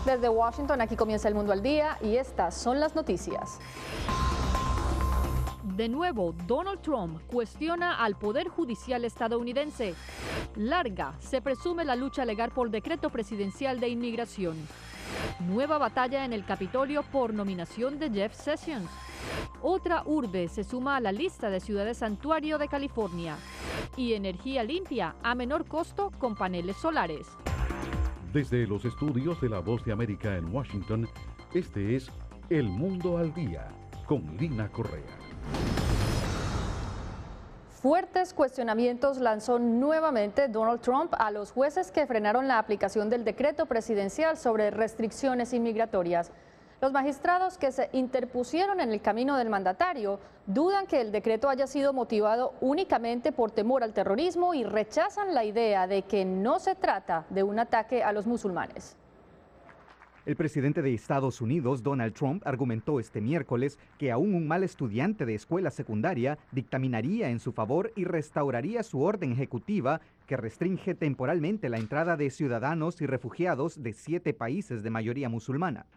Desde Washington, aquí comienza El Mundo al Día y estas son las noticias. De nuevo, Donald Trump cuestiona al Poder Judicial estadounidense. Larga se presume la lucha legal por decreto presidencial de inmigración. Nueva batalla en el Capitolio por nominación de Jeff Sessions. Otra urbe se suma a la lista de ciudades santuario de California. Y energía limpia a menor costo con paneles solares. Desde los estudios de La Voz de América en Washington, este es El Mundo al Día, con Lina Correa. Fuertes cuestionamientos lanzó nuevamente Donald Trump a los jueces que frenaron la aplicación del decreto presidencial sobre restricciones inmigratorias. Los magistrados que se interpusieron en el camino del mandatario dudan que el decreto haya sido motivado únicamente por temor al terrorismo y rechazan la idea de que no se trata de un ataque a los musulmanes. El presidente de Estados Unidos, Donald Trump, argumentó este miércoles que aún un mal estudiante de escuela secundaria dictaminaría en su favor y restauraría su orden ejecutiva que restringe temporalmente la entrada de ciudadanos y refugiados de 7 países de mayoría musulmana.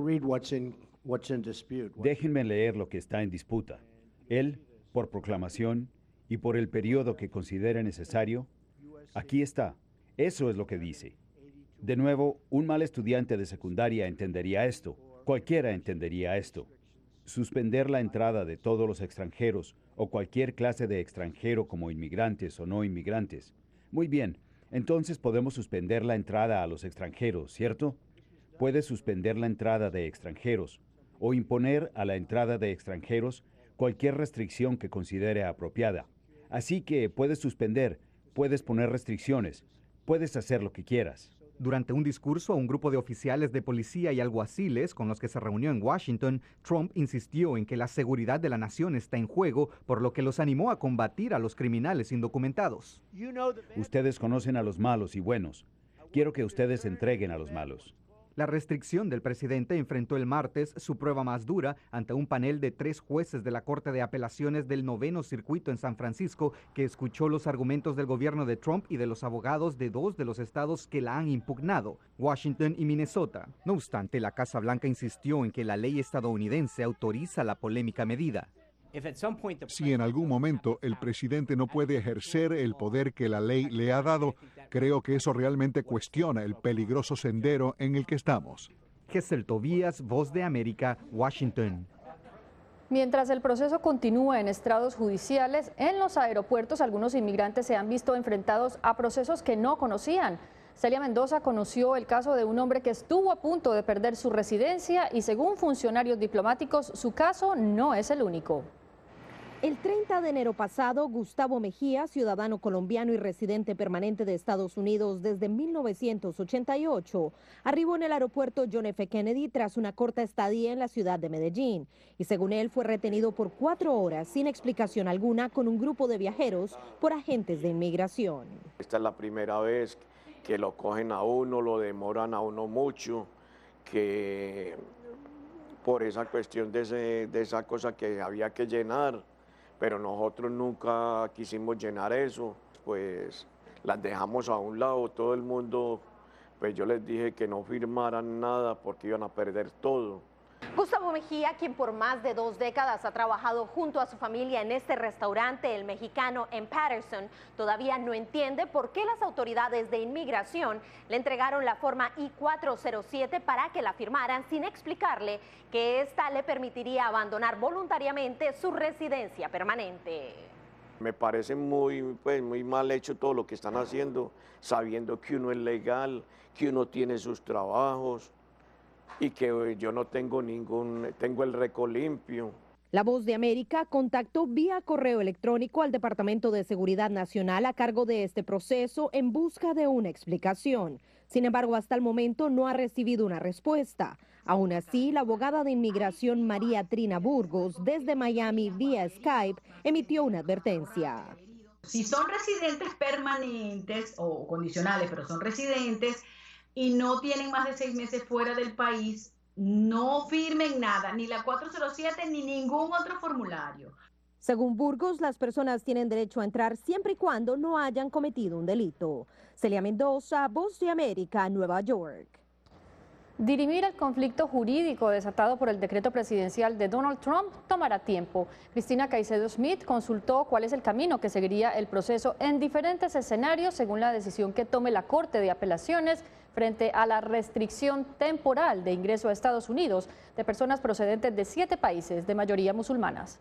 Déjenme leer lo que está en disputa. Él, por proclamación y por el periodo que considere necesario, aquí está. Eso es lo que dice. De nuevo, un mal estudiante de secundaria entendería esto. Cualquiera entendería esto. Suspender la entrada de todos los extranjeros o cualquier clase de extranjero como inmigrantes o no inmigrantes. Muy bien, entonces podemos suspender la entrada a los extranjeros, ¿cierto? Puede suspender la entrada de extranjeros o imponer a la entrada de extranjeros cualquier restricción que considere apropiada. Así que puedes suspender, puedes poner restricciones, puedes hacer lo que quieras. Durante un discurso a un grupo de oficiales de policía y alguaciles con los que se reunió en Washington, Trump insistió en que la seguridad de la nación está en juego, por lo que los animó a combatir a los criminales indocumentados. Ustedes conocen a los malos y buenos. Quiero que ustedes entreguen a los malos. La restricción del presidente enfrentó el martes su prueba más dura ante un panel de 3 jueces de la Corte de Apelaciones del 9º Circuito en San Francisco, que escuchó los argumentos del gobierno de Trump y de los abogados de 2 de los estados que la han impugnado, Washington y Minnesota. No obstante, la Casa Blanca insistió en que la ley estadounidense autoriza la polémica medida. Si en algún momento el presidente no puede ejercer el poder que la ley le ha dado, creo que eso realmente cuestiona el peligroso sendero en el que estamos. Gesell Tobías, Voz de América, Washington. Mientras el proceso continúa en estrados judiciales, en los aeropuertos algunos inmigrantes se han visto enfrentados a procesos que no conocían. Celia Mendoza conoció el caso de un hombre que estuvo a punto de perder su residencia y, según funcionarios diplomáticos, su caso no es el único. El 30 de enero pasado, Gustavo Mejía, ciudadano colombiano y residente permanente de Estados Unidos desde 1988, arribó en el aeropuerto John F. Kennedy tras una corta estadía en la ciudad de Medellín. Y según él, fue retenido por 4 horas sin explicación alguna con un grupo de viajeros por agentes de inmigración. Esta es la primera vez que lo cogen a uno, lo demoran a uno mucho, que por esa cuestión de esa cosa que había que llenar. Pero nosotros nunca quisimos llenar eso, pues las dejamos a un lado, todo el mundo, pues yo les dije que no firmaran nada porque iban a perder todo. Gustavo Mejía, quien por más de 2 décadas ha trabajado junto a su familia en este restaurante, El Mexicano, en Patterson, todavía no entiende por qué las autoridades de inmigración le entregaron la forma I-407 para que la firmaran sin explicarle que esta le permitiría abandonar voluntariamente su residencia permanente. Me parece muy mal hecho todo lo que están haciendo, sabiendo que uno es legal, que uno tiene sus trabajos y que yo no tengo tengo el récord limpio. La Voz de América contactó vía correo electrónico al Departamento de Seguridad Nacional a cargo de este proceso en busca de una explicación. Sin embargo, hasta el momento no ha recibido una respuesta. Aún así, la abogada de inmigración María Trina Burgos, desde Miami vía Skype, emitió una advertencia. Si son residentes permanentes o condicionales, pero son residentes, y no tienen más de 6 meses fuera del país, no firmen nada, ni la 407 ni ningún otro formulario. Según Burgos, las personas tienen derecho a entrar siempre y cuando no hayan cometido un delito. Celia Mendoza, Voz de América, Nueva York. Dirimir el conflicto jurídico desatado por el decreto presidencial de Donald Trump tomará tiempo. Cristina Caicedo Smith consultó cuál es el camino que seguiría el proceso en diferentes escenarios según la decisión que tome la Corte de Apelaciones frente a la restricción temporal de ingreso a Estados Unidos de personas procedentes de 7 países de mayoría musulmanas.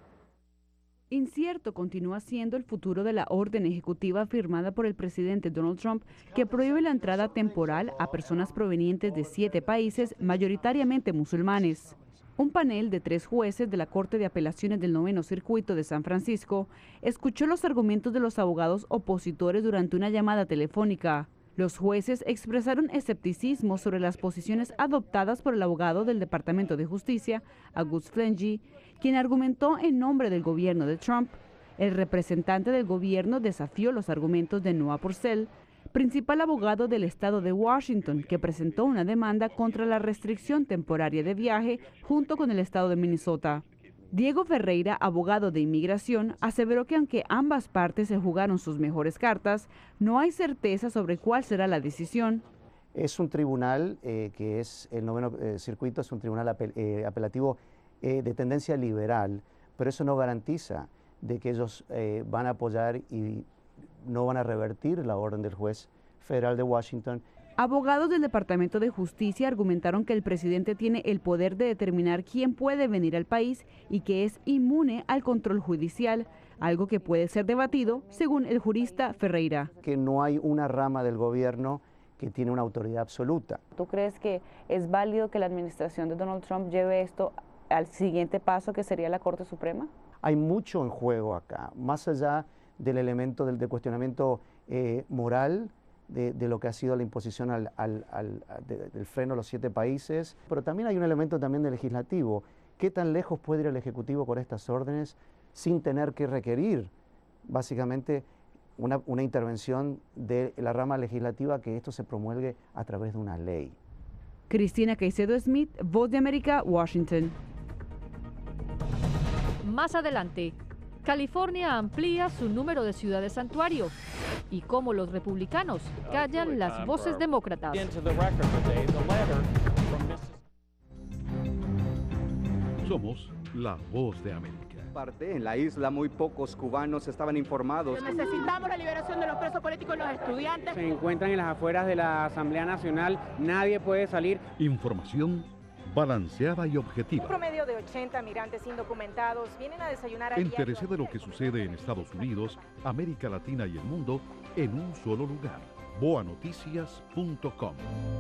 Incierto continúa siendo el futuro de la orden ejecutiva firmada por el presidente Donald Trump que prohíbe la entrada temporal a personas provenientes de 7 países mayoritariamente musulmanes. Un panel de 3 jueces de la Corte de Apelaciones del Noveno Circuito de San Francisco escuchó los argumentos de los abogados opositores durante una llamada telefónica. Los jueces expresaron escepticismo sobre las posiciones adoptadas por el abogado del Departamento de Justicia, August Flengy, quien argumentó en nombre del gobierno de Trump. El representante del gobierno desafió los argumentos de Noah Purcell, principal abogado del estado de Washington, que presentó una demanda contra la restricción temporaria de viaje junto con el estado de Minnesota. Diego Ferreira, abogado de inmigración, aseveró que aunque ambas partes se jugaron sus mejores cartas, no hay certeza sobre cuál será la decisión. Es un tribunal que es el Noveno Circuito, es un tribunal apelativo de tendencia liberal, pero eso no garantiza de que ellos van a apoyar y no van a revertir la orden del juez federal de Washington. Abogados del Departamento de Justicia argumentaron que el presidente tiene el poder de determinar quién puede venir al país y que es inmune al control judicial, algo que puede ser debatido, según el jurista Ferreira. Que no hay una rama del gobierno que tiene una autoridad absoluta. ¿Tú crees que es válido que la administración de Donald Trump lleve esto al siguiente paso, que sería la Corte Suprema? Hay mucho en juego acá, más allá del elemento del cuestionamiento moral, de lo que ha sido la imposición del freno a los 7 países, pero también hay un elemento también del legislativo. ¿Qué tan lejos puede ir el Ejecutivo con estas órdenes sin tener que requerir básicamente una intervención de la rama legislativa, que esto se promulgue a través de una ley? Cristina Caicedo Smith, Voz de América, Washington. Más adelante, California amplía su número de ciudades santuario y cómo los republicanos callan las voces demócratas. Somos la Voz de América. En la isla muy pocos cubanos estaban informados. Necesitamos la liberación de los presos políticos y los estudiantes. Se encuentran en las afueras de la Asamblea Nacional, nadie puede salir. Información balanceada y objetiva. Un promedio de 80 migrantes indocumentados vienen a desayunar. Entérese de lo que sucede en Estados Unidos, América Latina y el mundo en un solo lugar. boanoticias.com.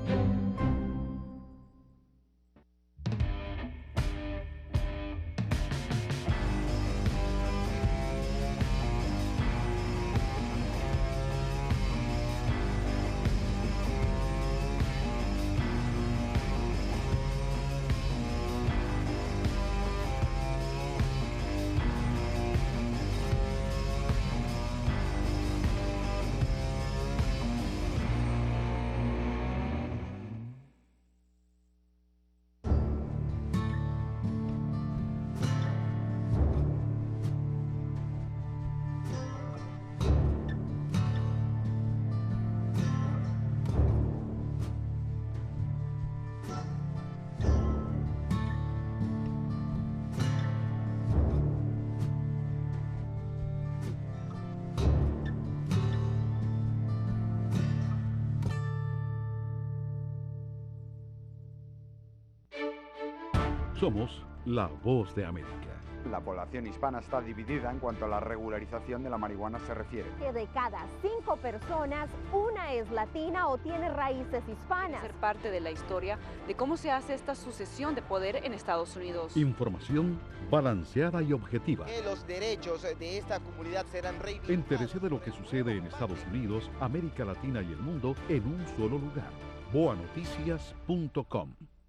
Somos la Voz de América. La población hispana está dividida en cuanto a la regularización de la marihuana se refiere. Que de cada 5 personas, una es latina o tiene raíces hispanas. Ser parte de la historia de cómo se hace esta sucesión de poder en Estados Unidos. Información balanceada y objetiva. Que los derechos de esta comunidad serán reivindicados. Entérese de lo que sucede en Estados Unidos, América Latina y el mundo en un solo lugar. boanoticias.com.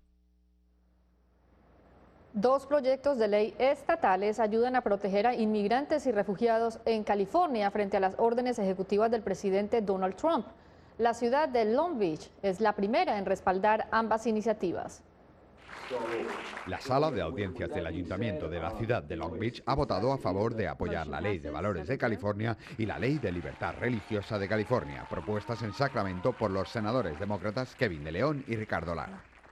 2 proyectos de ley estatales ayudan a proteger a inmigrantes y refugiados en California frente a las órdenes ejecutivas del presidente Donald Trump. La ciudad de Long Beach es la primera en respaldar ambas iniciativas. La sala de audiencias del Ayuntamiento de la ciudad de Long Beach ha votado a favor de apoyar la Ley de Valores de California y la Ley de Libertad Religiosa de California, propuestas en Sacramento por los senadores demócratas Kevin de León y Ricardo Lara.